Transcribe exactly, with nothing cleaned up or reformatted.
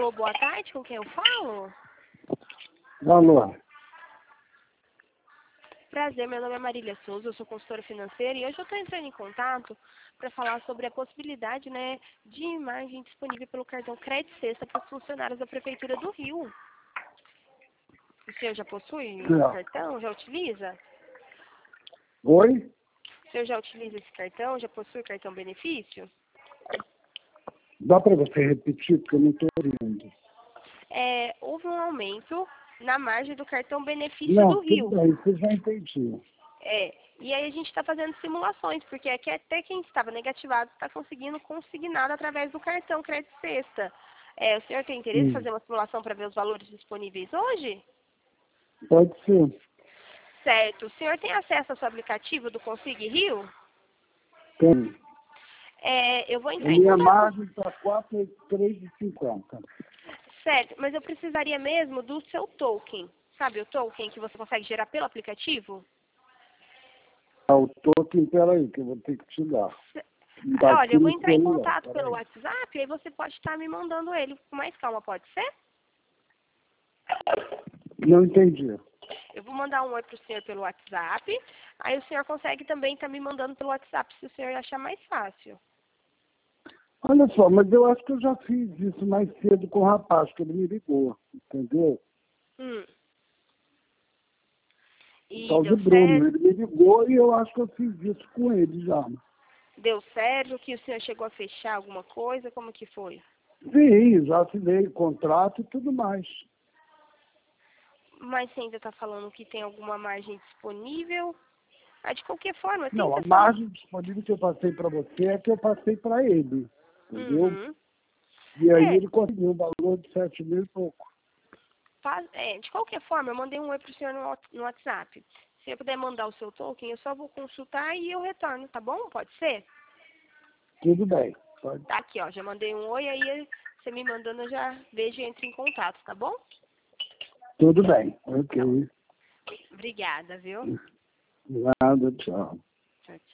Alô, boa tarde, com quem eu falo? Alô. Prazer, meu nome é Marília Souza, eu sou consultora financeira e hoje eu estou entrando em contato para falar sobre a possibilidade, né, de imagem disponível pelo cartão Crédito Sexta para os funcionários da Prefeitura do Rio. O senhor já possui esse Não. cartão? Já utiliza? Oi? O senhor já utiliza esse cartão? Já possui cartão benefício? Dá para você repetir, porque eu não estou ouvindo. É, houve um aumento na margem do cartão benefício Não, do Rio. tudo bem, isso eu já entendi. É, e aí a gente está fazendo simulações, porque aqui até quem estava negativado está conseguindo consignado através do cartão Crédito Sexta. É, o senhor tem interesse em Hum. fazer uma simulação para ver os valores disponíveis hoje? Pode ser. Certo. O senhor tem acesso ao seu aplicativo do Consig Rio? Tem. É, eu vou A entrar em minha contato. margem está quatro e três e cinquenta. Certo, mas eu precisaria mesmo do seu token. Sabe o token que você consegue gerar pelo aplicativo? Ah, o token, peraí, que eu vou ter que te dar. Tá Olha, aqui eu vou no entrar em celular, contato pelo peraí. WhatsApp e aí você pode estar me mandando ele com mais calma, pode ser? Não entendi. Eu vou mandar um oi para o senhor pelo WhatsApp, aí o senhor consegue também estar me mandando pelo WhatsApp se o senhor achar mais fácil. Olha só, mas eu acho que eu já fiz isso mais cedo com o rapaz, que ele me ligou, entendeu? Hum. O E tal de deu Bruno, certo? ele me ligou e eu acho que eu fiz isso com ele já. Deu certo? Que o senhor chegou a fechar alguma coisa? Como que foi? Sim, já assinei o contrato e tudo mais. Mas você ainda está falando que tem alguma margem disponível? Ah, de qualquer forma, Não, a tenta só... margem disponível que eu passei para você é que eu passei para ele, entendeu? Uhum. E aí É, ele conseguiu um valor de sete mil e pouco. faz, é, de qualquer forma, eu mandei um oi pro senhor no, Whats- no WhatsApp. Se eu puder mandar o seu token, eu só vou consultar e eu retorno, tá bom? Pode ser? Tudo bem, pode. Tá aqui, ó, já mandei um oi, aí você me mandando eu já vejo e entro em contato, tá bom? Tudo bem, Então, ok. obrigada, viu? Nada, tchau. Tchau, tchau.